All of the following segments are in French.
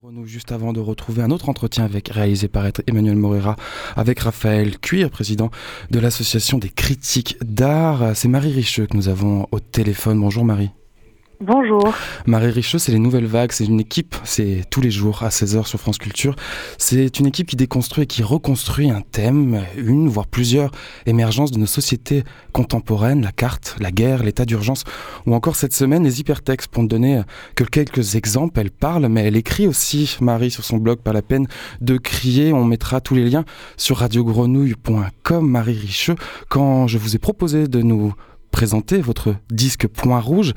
Nous, juste avant de retrouver un autre entretien réalisé par Emmanuel Morera avec Raphaël Cuir, président de l'Association des critiques d'art. C'est Marie Richeux que nous avons au téléphone. Bonjour Marie. Bonjour. Marie Richeux, c'est les Nouvelles Vagues, c'est une équipe, c'est tous les jours à 16h sur France Culture. C'est une équipe qui déconstruit et qui reconstruit un thème, une, voire plusieurs émergences de nos sociétés contemporaines, la carte, la guerre, l'état d'urgence, ou encore cette semaine les hypertextes. Pour ne donner que quelques exemples, elle parle, mais elle écrit aussi, Marie, sur son blog, pas la peine de crier. On mettra tous les liens sur radiogrenouille.com. Marie Richeux, quand je vous ai proposé de nous présenter votre disque Point Rouge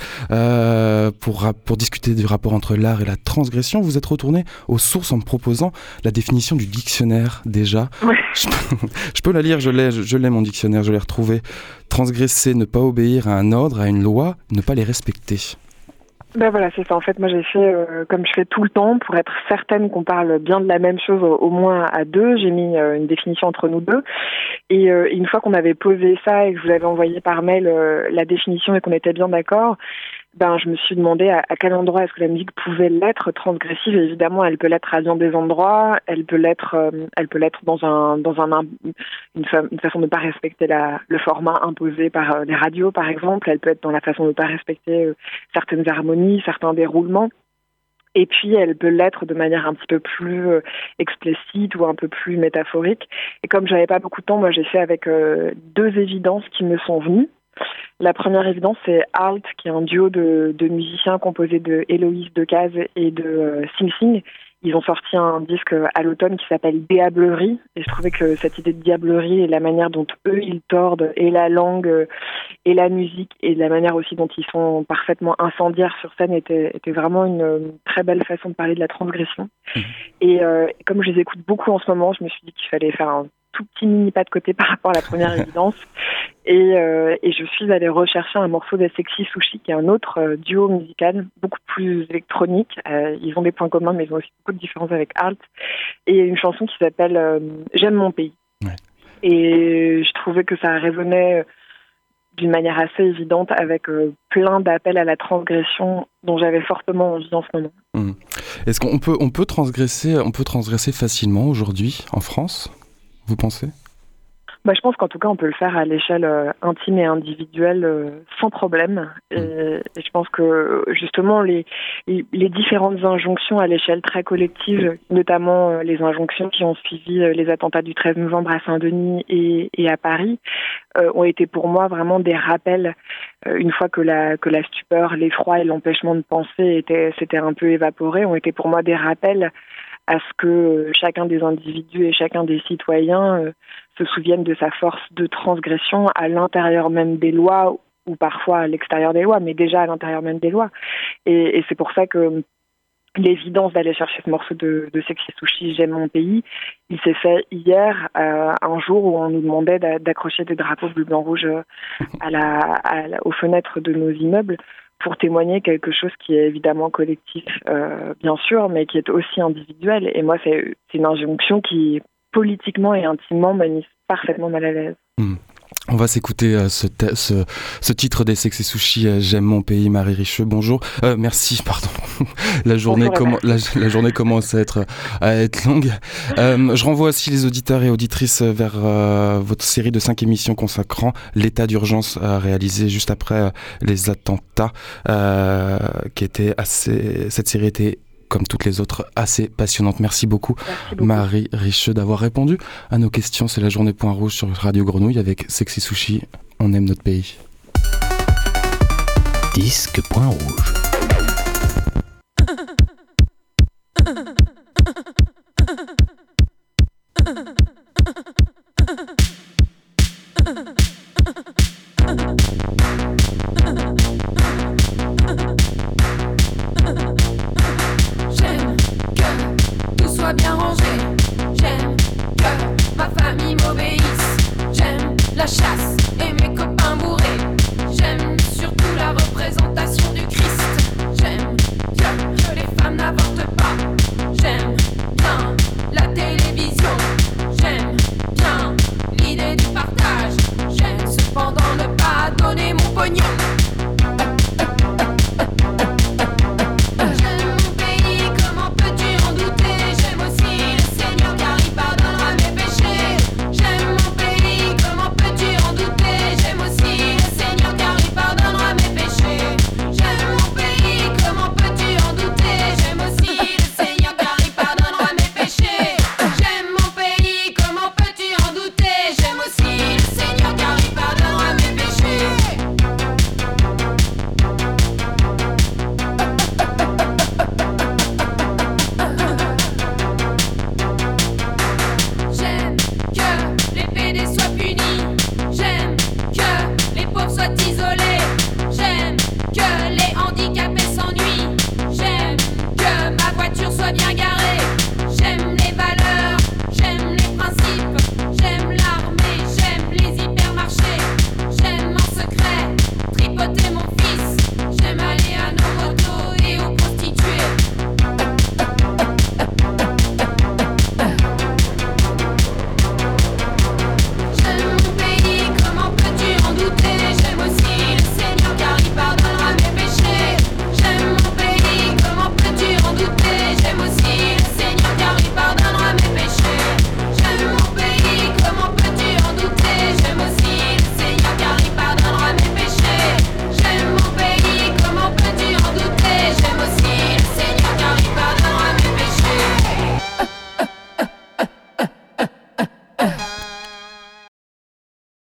pour discuter du rapport entre l'art et la transgression, vous êtes retourné aux sources en me proposant la définition du dictionnaire déjà. Ouais. Je peux la lire, je l'ai mon dictionnaire, je l'ai retrouvé. Transgresser, ne pas obéir à un ordre, à une loi, ne pas les respecter. Ben voilà, c'est ça. En fait, moi j'ai fait comme je fais tout le temps pour être certaine qu'on parle bien de la même chose, au moins à deux. J'ai mis une définition entre nous deux. Et une fois qu'on avait posé ça et que je vous avais envoyé par mail la définition et qu'on était bien d'accord, ben je me suis demandé à quel endroit est-ce que la musique pouvait l'être transgressive. Et évidemment, elle peut l'être à bien des endroits. Elle peut l'être dans une façon de ne pas respecter le format imposé par les radios, par exemple. Elle peut être dans la façon de ne pas respecter certaines harmonies, certains déroulements. Et puis, elle peut l'être de manière un petit peu plus explicite ou un peu plus métaphorique. Et comme j'avais pas beaucoup de temps, moi, j'ai fait avec deux évidences qui me sont venues. La première évidence, c'est Alt, qui est un duo de musiciens composé de Héloïse Decazes et de Sing Sing. Ils ont sorti un disque à l'automne qui s'appelle Diablerie. Et je trouvais que cette idée de diablerie et la manière dont eux, ils tordent et la langue et la musique et la manière aussi dont ils sont parfaitement incendiaires sur scène était vraiment une très belle façon de parler de la transgression. Et comme je les écoute beaucoup en ce moment, je me suis dit qu'il fallait faire un tout petit mini pas de côté par rapport à la première évidence. Et je suis allée rechercher un morceau des Sexy Sushi, qui est un autre duo musical, beaucoup plus électronique. Ils ont des points communs, mais ils ont aussi beaucoup de différences avec Alt. Et une chanson qui s'appelle J'aime mon pays. Ouais. Et je trouvais que ça résonnait d'une manière assez évidente avec plein d'appels à la transgression dont j'avais fortement envie en ce moment. Est-ce qu'on peut transgresser facilement aujourd'hui en France, vous pensez ? Je pense qu'en tout cas, on peut le faire à l'échelle intime et individuelle sans problème. Et je pense que justement, les différentes injonctions à l'échelle très collective, notamment les injonctions qui ont suivi les attentats du 13 novembre à Saint-Denis et à Paris, ont été pour moi vraiment des rappels. Une fois que la stupeur, l'effroi et l'empêchement de penser s'étaient un peu évaporés, ont été pour moi des rappels à ce que chacun des individus et chacun des citoyens se souviennent de sa force de transgression à l'intérieur même des lois ou parfois à l'extérieur des lois, mais déjà à l'intérieur même des lois. Et c'est pour ça que l'évidence d'aller chercher ce morceau de Sexy Sushi, J'aime mon pays, il s'est fait hier, un jour où on nous demandait d'accrocher des drapeaux bleu, blanc, rouge aux fenêtres de nos immeubles, pour témoigner quelque chose qui est évidemment collectif, bien sûr, mais qui est aussi individuel. Et moi, c'est une injonction qui, politiquement et intimement, m'a mis parfaitement mal à l'aise. On va s'écouter ce titre des Sexy Sushi, J'aime mon pays, Marie Richeux. Bonjour. Merci, pardon. La journée commence à être longue. Je renvoie aussi les auditeurs et auditrices vers votre série de 5 émissions consacrant l'état d'urgence réalisé juste après les attentats, cette série était, comme toutes les autres, assez passionnante. Merci beaucoup, Marie Richeux, d'avoir répondu à nos questions. C'est la journée Point Rouge sur Radio Grenouille avec Sexy Sushi. On aime notre pays. Disque Point Rouge. J'aime que tout soit bien rangé.